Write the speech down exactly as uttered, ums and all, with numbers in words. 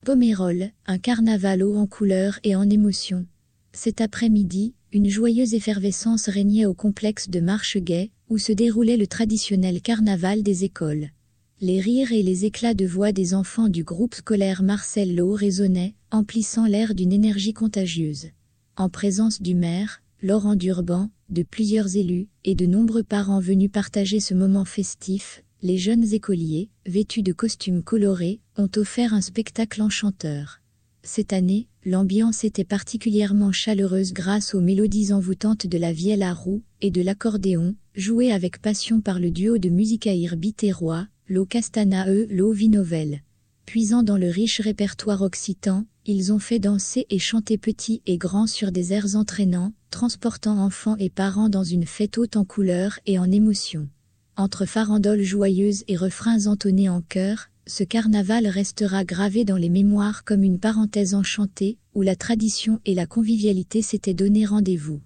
Pomerol, un carnaval haut en couleurs et en émotions. Cet après-midi, une joyeuse effervescence régnait au complexe de Marcheguet, où se déroulait le traditionnel carnaval des écoles. Les rires et les éclats de voix des enfants du groupe scolaire Marcel Lowe résonnaient, emplissant l'air d'une énergie contagieuse. En présence du maire, Laurent Durban, de plusieurs élus, et de nombreux parents venus partager ce moment festif, les jeunes écoliers, vêtus de costumes colorés, ont offert un spectacle enchanteur. Cette année, l'ambiance était particulièrement chaleureuse grâce aux mélodies envoûtantes de la vielle à roue et de l'accordéon, jouées avec passion par le duo de musicaïr biterrois, Lo Castanae Lo Vinovel. Puisant dans le riche répertoire occitan, ils ont fait danser et chanter petits et grands sur des airs entraînants, transportant enfants et parents dans une fête haute en couleurs et en émotions. Entre farandoles joyeuses et refrains entonnés en chœur, ce carnaval restera gravé dans les mémoires comme une parenthèse enchantée, où la tradition et la convivialité s'étaient donné rendez-vous.